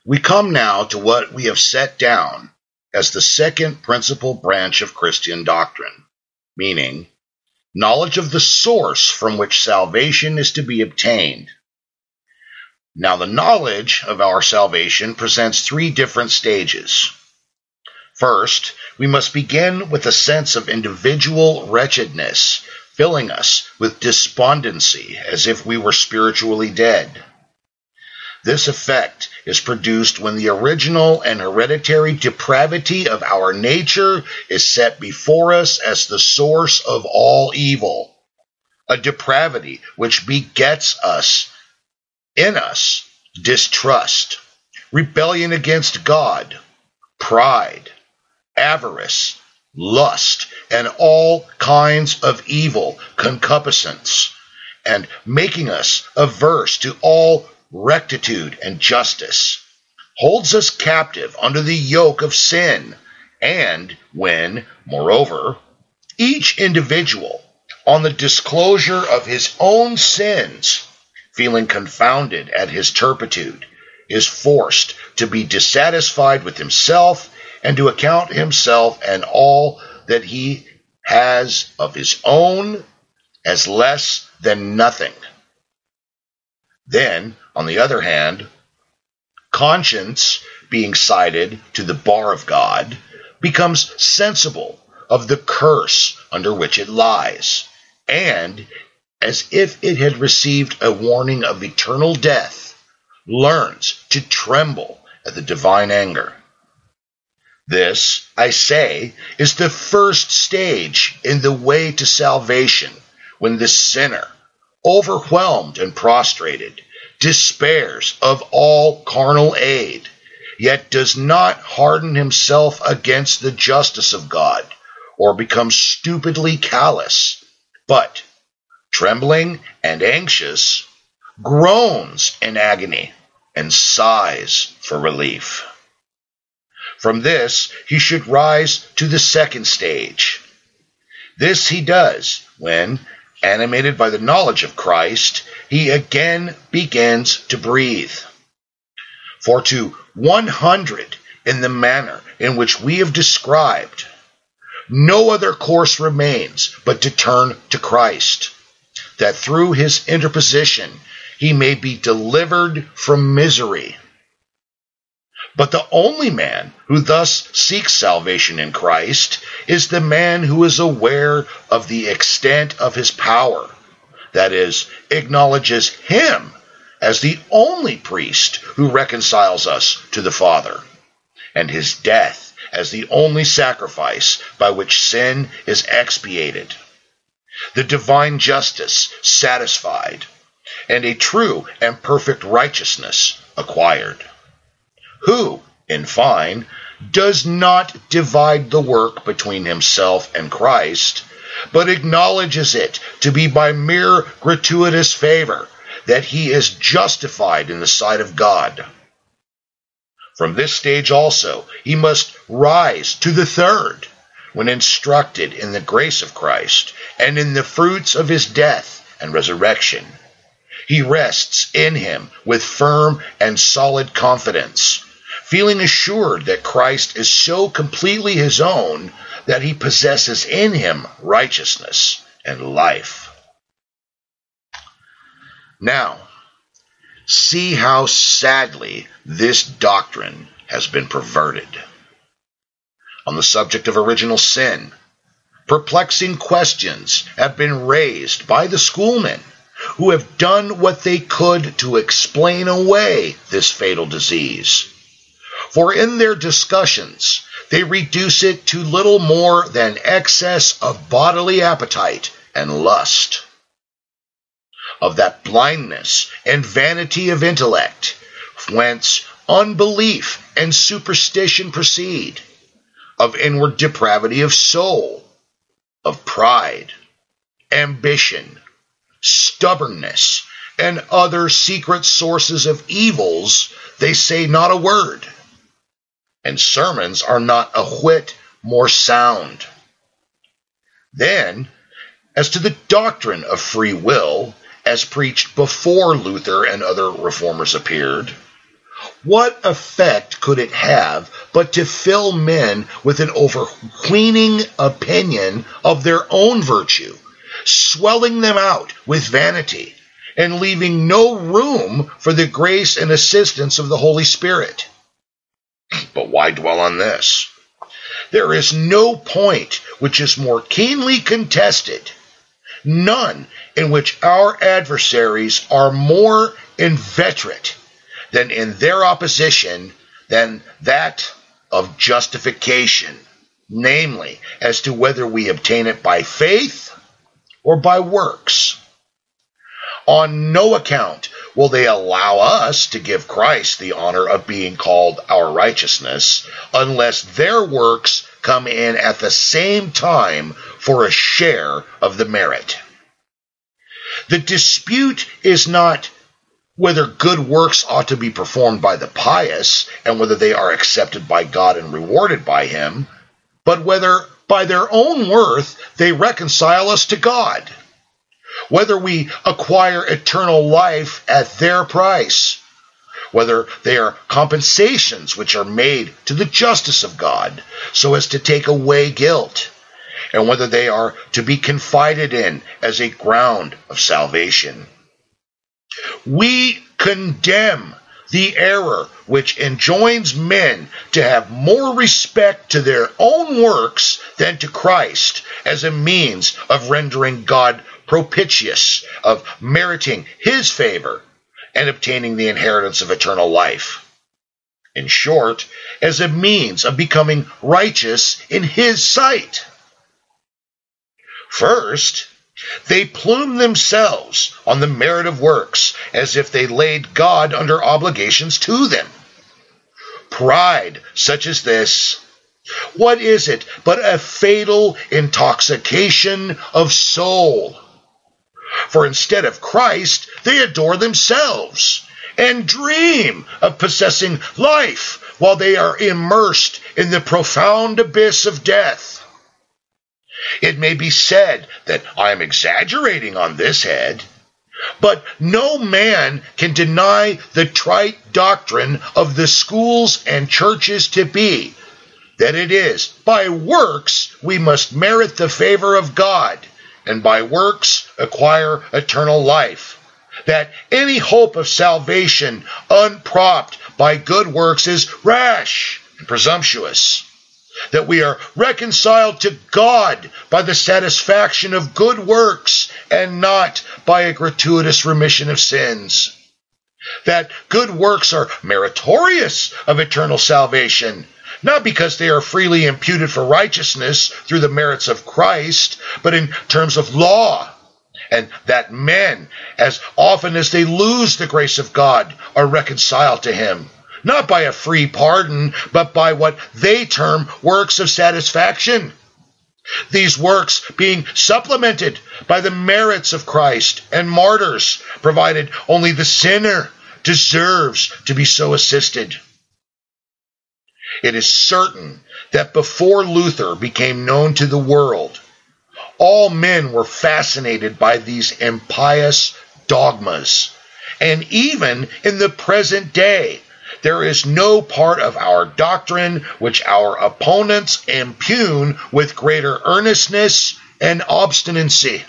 We come now to what we have set down as the second principal branch of Christian doctrine, meaning knowledge of the source from which salvation is to be obtained. Now, the knowledge of our salvation presents three different stages. First, we must begin with a sense of individual wretchedness, filling us with despondency as if we were spiritually dead. This effect is produced when the original and hereditary depravity of our nature is set before us as the source of all evil, a depravity which begets in us distrust, rebellion against God, pride, avarice, lust, and all kinds of evil concupiscence, and making us averse to all rectitude and justice, holds us captive under the yoke of sin, and when, moreover, each individual, on the disclosure of his own sins, feeling confounded at his turpitude, is forced to be dissatisfied with himself and to account himself and all that he has of his own as less than nothing. Then, on the other hand, conscience, being cited to the bar of God, becomes sensible of the curse under which it lies, and, as if it had received a warning of eternal death, learns to tremble at the divine anger. This, I say, is the first stage in the way to salvation, when the sinner, overwhelmed and prostrated, despairs of all carnal aid, yet does not harden himself against the justice of God, or become stupidly callous, but, trembling and anxious, groans in agony and sighs for relief. From this, he should rise to the second stage. This he does when, animated by the knowledge of Christ, he again begins to breathe. For to 100 in the manner in which we have described, no other course remains but to turn to Christ, that through his interposition he may be delivered from misery. But the only man who thus seeks salvation in Christ is the man who is aware of the extent of his power, that is, acknowledges him as the only priest who reconciles us to the Father, and his death as the only sacrifice by which sin is expiated, the divine justice satisfied, and a true and perfect righteousness acquired. Who, in fine, does not divide the work between himself and Christ, but acknowledges it to be by mere gratuitous favor that he is justified in the sight of God. From this stage also he must rise to the third, when instructed in the grace of Christ and in the fruits of his death and resurrection. He rests in him with firm and solid confidence, feeling assured that Christ is so completely his own that he possesses in him righteousness and life. Now, see how sadly this doctrine has been perverted. On the subject of original sin, perplexing questions have been raised by the schoolmen who have done what they could to explain away this fatal disease. For in their discussions, they reduce it to little more than excess of bodily appetite and lust, of that blindness and vanity of intellect, whence unbelief and superstition proceed, of inward depravity of soul, of pride, ambition, stubbornness, and other secret sources of evils, they say not a word, and sermons are not a whit more sound. Then, as to the doctrine of free will, as preached before Luther and other reformers appeared, what effect could it have but to fill men with an overweening opinion of their own virtue, swelling them out with vanity, and leaving no room for the grace and assistance of the Holy Spirit? But why dwell on this? There is no point which is more keenly contested, none in which our adversaries are more inveterate than in their opposition than that of justification, namely, as to whether we obtain it by faith or by works. On no account will they allow us to give Christ the honor of being called our righteousness, unless their works come in at the same time for a share of the merit. The dispute is not whether good works ought to be performed by the pious, and whether they are accepted by God and rewarded by Him, but whether by their own worth they reconcile us to God, whether we acquire eternal life at their price, whether they are compensations which are made to the justice of God so as to take away guilt, and whether they are to be confided in as a ground of salvation. We condemn the error which enjoins men to have more respect to their own works than to Christ as a means of rendering God propitious, of meriting His favor, and obtaining the inheritance of eternal life. In short, as a means of becoming righteous in His sight. First, they plume themselves on the merit of works, as if they laid God under obligations to them. Pride such as this, what is it but a fatal intoxication of soul? For instead of Christ, they adore themselves and dream of possessing life while they are immersed in the profound abyss of death. It may be said that I am exaggerating on this head, but no man can deny the trite doctrine of the schools and churches to be that it is by works we must merit the favor of God, and by works acquire eternal life, that any hope of salvation unpropped by good works is rash and presumptuous, that we are reconciled to God by the satisfaction of good works and not by a gratuitous remission of sins, that good works are meritorious of eternal salvation, not because they are freely imputed for righteousness through the merits of Christ, but in terms of law, and that men, as often as they lose the grace of God, are reconciled to Him, not by a free pardon, but by what they term works of satisfaction. These works being supplemented by the merits of Christ and martyrs, provided only the sinner deserves to be so assisted. It is certain that before Luther became known to the world, all men were fascinated by these impious dogmas, and even in the present day, there is no part of our doctrine which our opponents impugn with greater earnestness and obstinacy.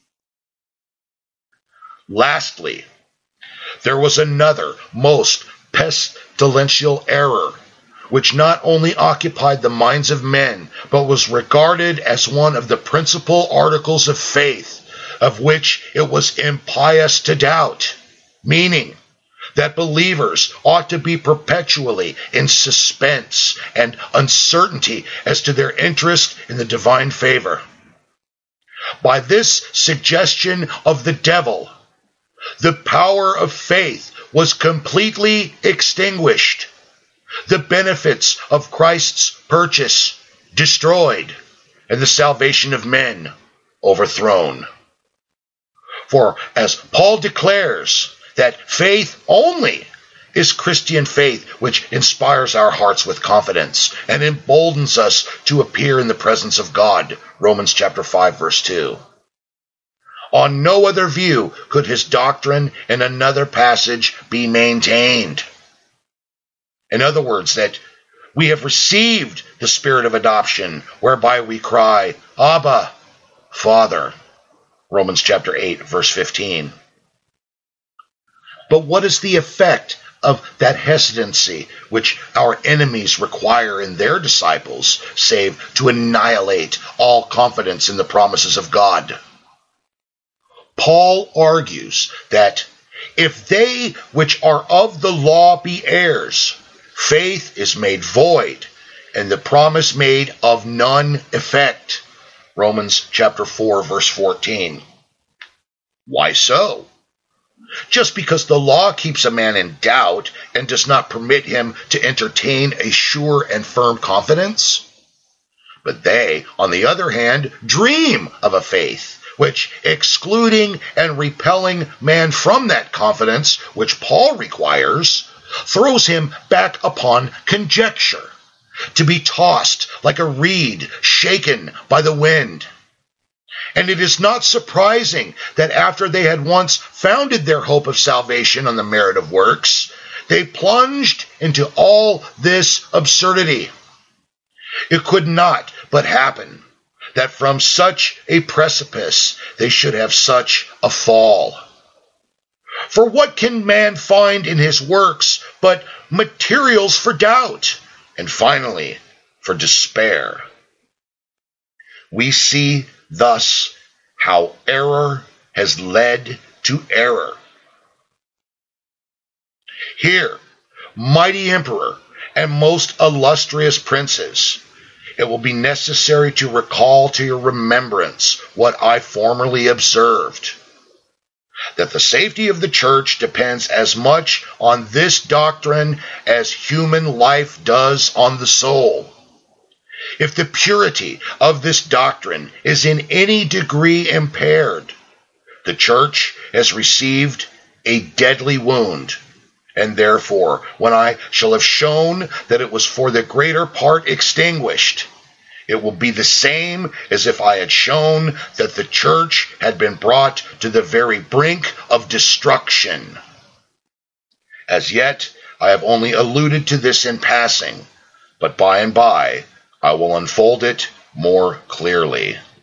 Lastly, there was another most pestilential error, which not only occupied the minds of men, but was regarded as one of the principal articles of faith, of which it was impious to doubt, meaning that believers ought to be perpetually in suspense and uncertainty as to their interest in the divine favor. By this suggestion of the devil, the power of faith was completely extinguished, the benefits of Christ's purchase destroyed, and the salvation of men overthrown. For as Paul declares, that faith only is Christian faith which inspires our hearts with confidence and emboldens us to appear in the presence of God, Romans chapter 5, verse 2. On no other view could his doctrine in another passage be maintained. In other words, that we have received the Spirit of adoption, whereby we cry, Abba, Father. Romans chapter 8, verse 15. But what is the effect of that hesitancy which our enemies require in their disciples, save to annihilate all confidence in the promises of God? Paul argues that if they which are of the law be heirs, faith is made void, and the promise made of none effect. Romans chapter 4, verse 14. Why so? Just because the law keeps a man in doubt and does not permit him to entertain a sure and firm confidence? But they, on the other hand, dream of a faith which, excluding and repelling man from that confidence which Paul requires, throws him back upon conjecture, to be tossed like a reed shaken by the wind. And it is not surprising that after they had once founded their hope of salvation on the merit of works, they plunged into all this absurdity. It could not but happen that from such a precipice they should have such a fall. For what can man find in his works but materials for doubt, and finally for despair? We see thus how error has led to error. Here, mighty emperor and most illustrious princes, it will be necessary to recall to your remembrance what I formerly observed, that the safety of the church depends as much on this doctrine as human life does on the soul. If the purity of this doctrine is in any degree impaired, the church has received a deadly wound, and therefore, when I shall have shown that it was for the greater part extinguished, it will be the same as if I had shown that the church had been brought to the very brink of destruction. As yet, I have only alluded to this in passing, but by and by I will unfold it more clearly.